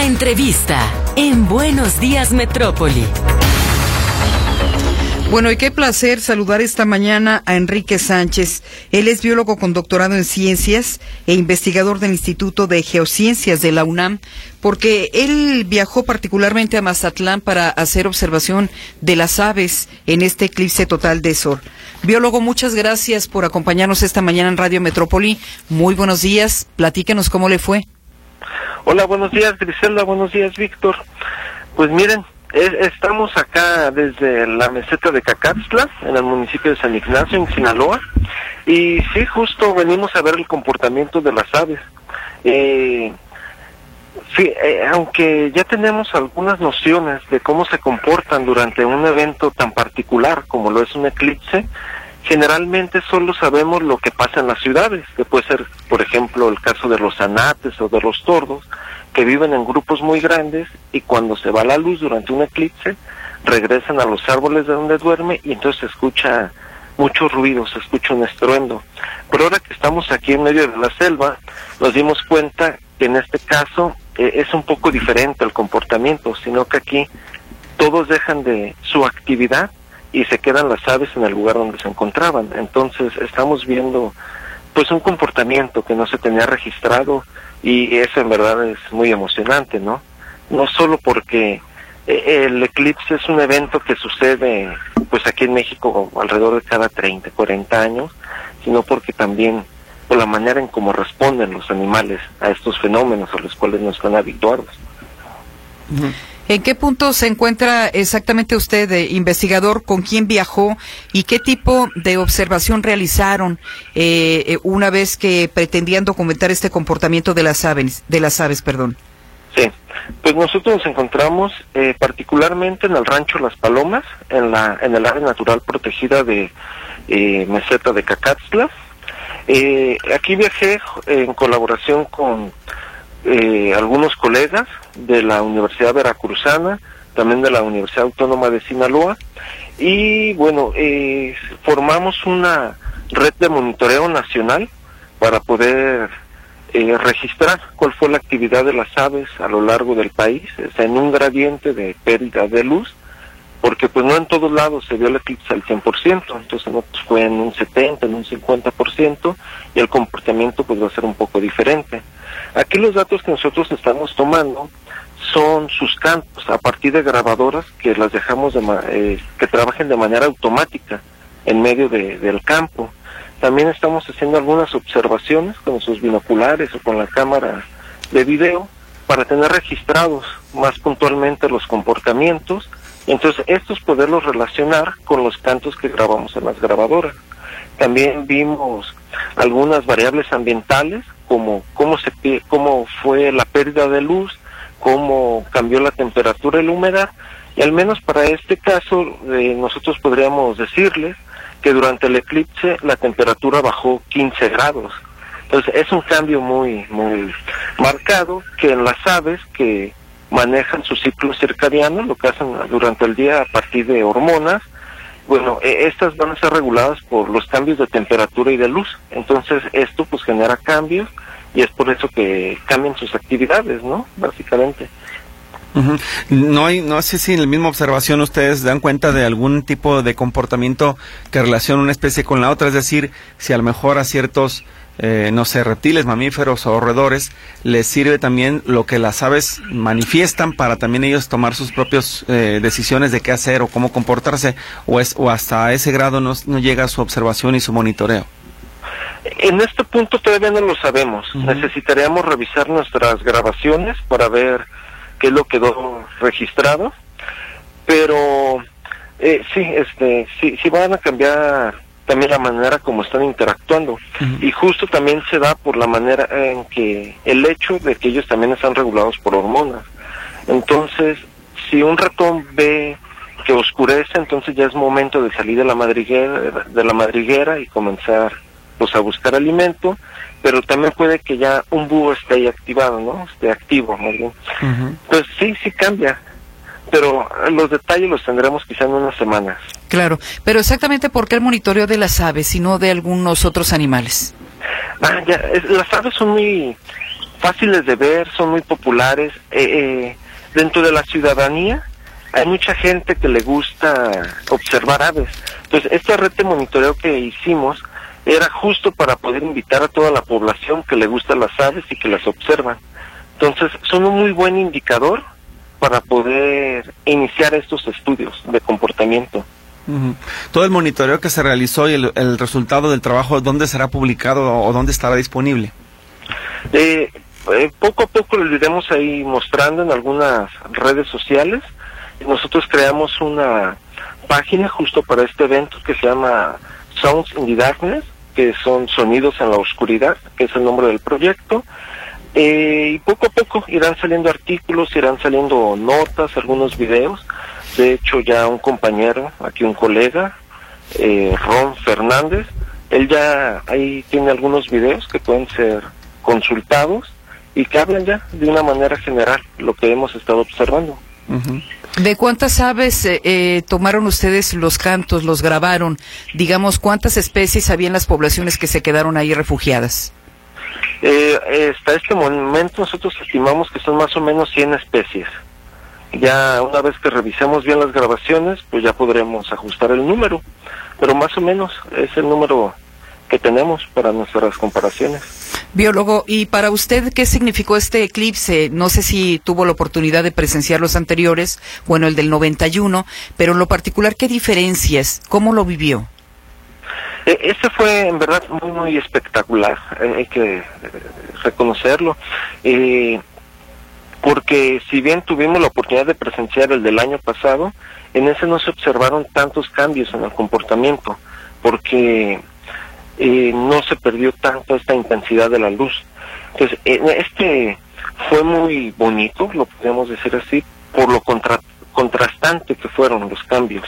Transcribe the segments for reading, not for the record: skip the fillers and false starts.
La entrevista en Buenos Días Metrópoli. Bueno, y qué placer saludar esta mañana a Enrique Sánchez. Él es biólogo con doctorado en ciencias e investigador del Instituto de Geociencias de la UNAM, porque él viajó particularmente a Mazatlán para hacer observación de las aves en este eclipse total de sol. Biólogo, muchas gracias por acompañarnos esta mañana en Radio Metrópoli. Muy buenos días. Platíquenos cómo le fue. Hola, buenos días, Griselda. Buenos días, Víctor. Pues miren, estamos acá desde la meseta de Cacaxtla, en el municipio de San Ignacio, en Sinaloa, y sí, justo venimos a ver el comportamiento de las aves. Aunque ya tenemos algunas nociones de cómo se comportan durante un evento tan particular como lo es un eclipse, generalmente solo sabemos lo que pasa en las ciudades, que puede ser, por ejemplo, el caso de los anates o de los tordos, que viven en grupos muy grandes y cuando se va la luz durante un eclipse, regresan a los árboles de donde duerme y entonces se escucha mucho ruido, se escucha un estruendo. Pero ahora que estamos aquí en medio de la selva, nos dimos cuenta que en este caso es un poco diferente el comportamiento, sino que aquí todos dejan de su actividad y se quedan las aves en el lugar donde se encontraban. Entonces estamos viendo pues un comportamiento que no se tenía registrado, y eso en verdad es muy emocionante, ¿no? No solo porque el eclipse es un evento que sucede pues aquí en México alrededor de cada 30, 40 años, sino porque también por la manera en cómo responden los animales a estos fenómenos a los cuales no están habituados. ¿En qué punto se encuentra exactamente usted, investigador? ¿Con quién viajó y qué tipo de observación realizaron una vez que pretendían documentar este comportamiento de las aves? Sí, pues nosotros nos encontramos particularmente en el rancho Las Palomas, en el área natural protegida de meseta de Cacaxtla. Aquí viajé en colaboración con algunos colegas de la Universidad Veracruzana, también de la Universidad Autónoma de Sinaloa, y bueno, formamos una red de monitoreo nacional para poder registrar cuál fue la actividad de las aves a lo largo del país, en un gradiente de pérdida de luz, porque pues no en todos lados se vio el eclipse al 100%, entonces en otros fue en un 70%, en un 50%, y el comportamiento pues va a ser un poco diferente. Aquí los datos que nosotros estamos tomando son sus cantos a partir de grabadoras que las dejamos que trabajen de manera automática en medio del campo. También estamos haciendo algunas observaciones con sus binoculares o con la cámara de video para tener registrados más puntualmente los comportamientos, y entonces estos poderlos relacionar con los cantos que grabamos en las grabadoras. También vimos algunas variables ambientales, como cómo fue la pérdida de luz, cómo cambió la temperatura y la humedad, y al menos para este caso nosotros podríamos decirles que durante el eclipse la temperatura bajó 15 grados. Entonces es un cambio muy, muy marcado que en las aves que manejan su ciclo circadiano, lo que hacen durante el día a partir de hormonas, bueno, estas van a ser reguladas por los cambios de temperatura y de luz. Entonces esto pues genera cambios y es por eso que cambian sus actividades, ¿no? Básicamente. No sé si en la misma observación ustedes dan cuenta de algún tipo de comportamiento que relaciona una especie con la otra, es decir, si a lo mejor a ciertos reptiles, mamíferos o roedores les sirve también lo que las aves manifiestan para también ellos tomar sus propias decisiones de qué hacer o cómo comportarse, o hasta ese grado no llega su observación y su monitoreo. En este punto todavía no lo sabemos. Necesitaríamos revisar nuestras grabaciones para ver qué es lo que quedó registrado, pero sí van a cambiar también la manera como están interactuando, y justo también se da por la manera en que el hecho de que ellos también están regulados por hormonas. Entonces, si un ratón ve que oscurece, entonces ya es momento de salir de la madriguera y comenzar pues a buscar alimento, pero también puede que ya un búho esté ahí activado, ¿no? Esté activo, más bien. Entonces sí cambia, pero los detalles los tendremos quizá en unas semanas. Claro, pero exactamente ¿por qué el monitoreo de las aves y no de algunos otros animales? Las aves son muy fáciles de ver, son muy populares. Dentro de la ciudadanía hay mucha gente que le gusta observar aves. Entonces, esta red de monitoreo que hicimos era justo para poder invitar a toda la población que le gustan las aves y que las observan. Entonces, son un muy buen indicador para poder iniciar estos estudios de comportamiento. Todo el monitoreo que se realizó y el resultado del trabajo, ¿dónde será publicado o dónde estará disponible? Poco a poco lo iremos ahí mostrando en algunas redes sociales. Nosotros creamos una página justo para este evento que se llama Sounds in the Darkness, que son sonidos en la oscuridad, que es el nombre del proyecto. Y poco a poco irán saliendo artículos, irán saliendo notas, algunos videos. De hecho, ya un compañero, aquí un colega, Ron Fernández, él ya ahí tiene algunos videos que pueden ser consultados y que hablan ya de una manera general lo que hemos estado observando. ¿De cuántas aves tomaron ustedes los cantos, los grabaron? Digamos, ¿cuántas especies había en las poblaciones que se quedaron ahí refugiadas? Hasta este momento nosotros estimamos que son más o menos 100 especies. Ya una vez que revisemos bien las grabaciones, pues ya podremos ajustar el número, pero más o menos es el número que tenemos para nuestras comparaciones. Biólogo, ¿y para usted qué significó este eclipse? No sé si tuvo la oportunidad de presenciar los anteriores, bueno, el del 91, pero en lo particular, ¿qué diferencias? ¿Cómo lo vivió? Este fue en verdad muy, muy espectacular, hay que reconocerlo, porque si bien tuvimos la oportunidad de presenciar el del año pasado, en ese no se observaron tantos cambios en el comportamiento, porque no se perdió tanto esta intensidad de la luz. Entonces, este fue muy bonito, lo podemos decir así, por lo contrastante que fueron los cambios.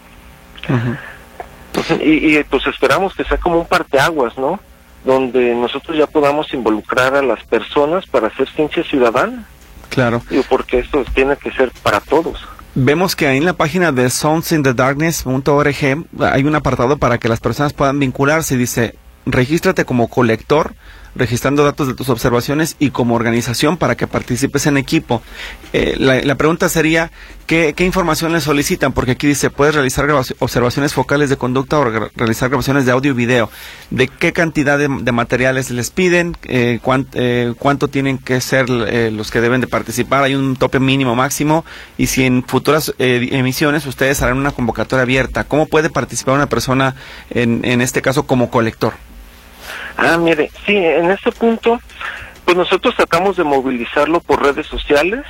Y pues esperamos que sea como un parteaguas, ¿no? Donde nosotros ya podamos involucrar a las personas para hacer ciencia ciudadana. Claro. Porque esto tiene que ser para todos. Vemos que ahí en la página de soundsinthedarkness.org hay un apartado para que las personas puedan vincularse. Dice, regístrate como colector, registrando datos de tus observaciones, y como organización para que participes en equipo. La pregunta sería, ¿qué información les solicitan? Porque aquí dice, puedes realizar observaciones focales de conducta o realizar grabaciones de audio y video. ¿De qué cantidad de materiales les piden? ¿Cuánto tienen que ser los que deben de participar? ¿Hay un tope mínimo máximo? Y si en futuras emisiones ustedes harán una convocatoria abierta, ¿cómo puede participar una persona en este caso como colector? Mire, sí, en este punto, pues nosotros tratamos de movilizarlo por redes sociales.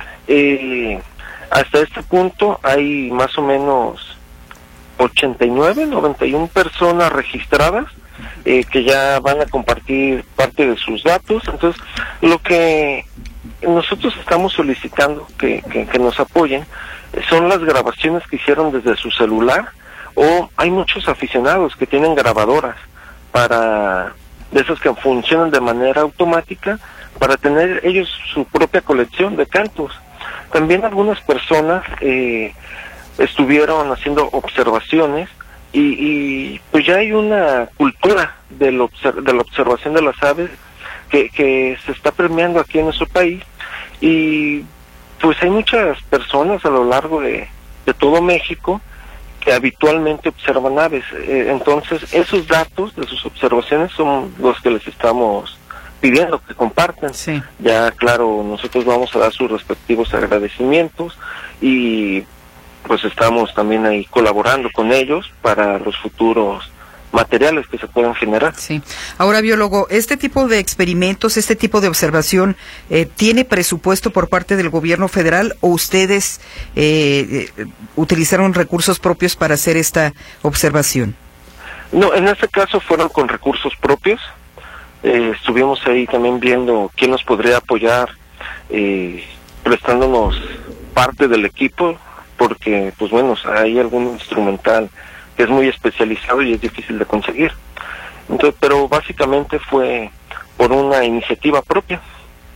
Hasta este punto hay más o menos 89, 91 personas registradas que ya van a compartir parte de sus datos. Entonces, lo que nosotros estamos solicitando que nos apoyen son las grabaciones que hicieron desde su celular, o hay muchos aficionados que tienen grabadoras de esas que funcionan de manera automática para tener ellos su propia colección de cantos. También algunas personas estuvieron haciendo observaciones y pues ya hay una cultura de la observación de las aves que se está premiando aquí en nuestro país, y pues hay muchas personas a lo largo de todo México que habitualmente observan aves. Entonces, esos datos de sus observaciones son los que les estamos pidiendo que compartan. Sí. Ya, claro, nosotros vamos a dar sus respectivos agradecimientos y pues estamos también ahí colaborando con ellos para los futuros materiales que se puedan generar. Sí. Ahora, biólogo, ¿este tipo de experimentos, este tipo de observación, tiene presupuesto por parte del gobierno federal, o ustedes utilizaron recursos propios para hacer esta observación? No, en este caso fueron con recursos propios. Estuvimos ahí también viendo quién nos podría apoyar, prestándonos parte del equipo, porque pues bueno, hay algún instrumental que es muy especializado y es difícil de conseguir. Entonces, pero básicamente fue por una iniciativa propia.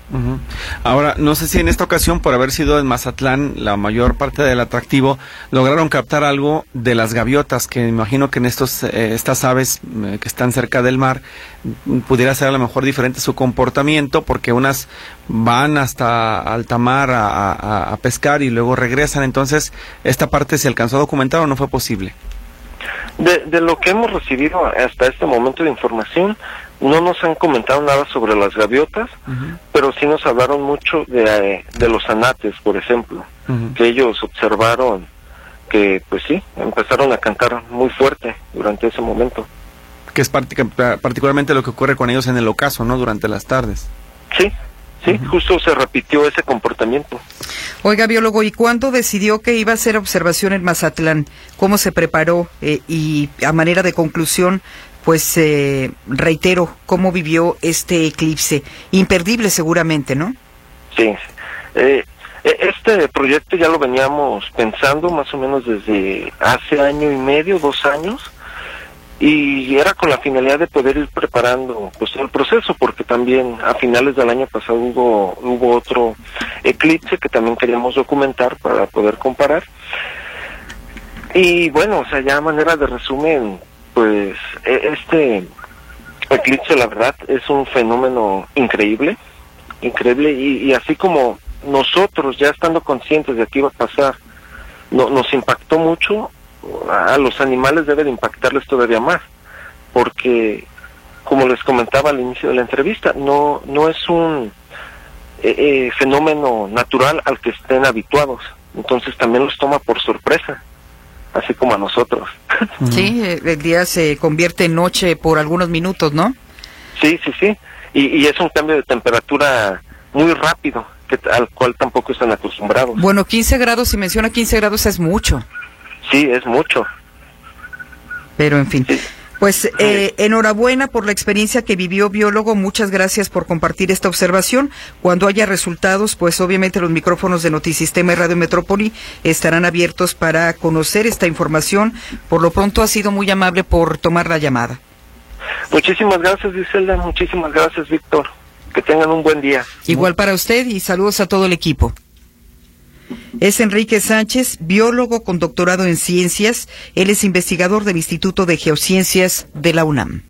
Ujú. Ahora, no sé si en esta ocasión, por haber sido en Mazatlán la mayor parte del atractivo, lograron captar algo de las gaviotas, que imagino que en estas aves que están cerca del mar, pudiera ser a lo mejor diferente su comportamiento, porque unas van hasta alta mar a pescar y luego regresan. Entonces, ¿esta parte se alcanzó a documentar o no fue posible? De lo que hemos recibido hasta este momento de información, no nos han comentado nada sobre las gaviotas, pero sí nos hablaron mucho de los anates, por ejemplo, que ellos observaron que, pues sí, empezaron a cantar muy fuerte durante ese momento. Que es particularmente lo que ocurre con ellos en el ocaso, ¿no? Durante las tardes. Sí, justo se repitió ese comportamiento. Oiga, biólogo, ¿y cuándo decidió que iba a hacer observación en Mazatlán? ¿Cómo se preparó? Y a manera de conclusión, pues reitero, ¿cómo vivió este eclipse? Imperdible seguramente, ¿no? Sí. Este proyecto ya lo veníamos pensando más o menos desde hace 1.5 años, 2 años, y era con la finalidad de poder ir preparando pues todo el proceso, porque también a finales del año pasado hubo otro eclipse que también queríamos documentar para poder comparar. Y bueno, o sea, ya a manera de resumen, pues este eclipse la verdad es un fenómeno increíble, y así como nosotros ya estando conscientes de que iba a pasar, nos impactó mucho, a los animales debe de impactarles todavía más, porque como les comentaba al inicio de la entrevista, no es un fenómeno natural al que estén habituados, entonces también los toma por sorpresa, así como a nosotros. Sí, el día se convierte en noche por algunos minutos, ¿no? Sí, y es un cambio de temperatura muy rápido, al cual tampoco están acostumbrados. Bueno, 15 grados, si menciona 15 grados es mucho. Sí, es mucho. Pero en fin, sí. Pues enhorabuena por la experiencia que vivió, biólogo. Muchas gracias por compartir esta observación. Cuando haya resultados, pues obviamente los micrófonos de Notisistema y Radio Metrópoli estarán abiertos para conocer esta información. Por lo pronto ha sido muy amable por tomar la llamada. Muchísimas gracias, Griselda. Muchísimas gracias, Víctor. Que tengan un buen día. Igual para usted y saludos a todo el equipo. Es Enrique Sánchez, biólogo con doctorado en ciencias. Él es investigador del Instituto de Geociencias de la UNAM.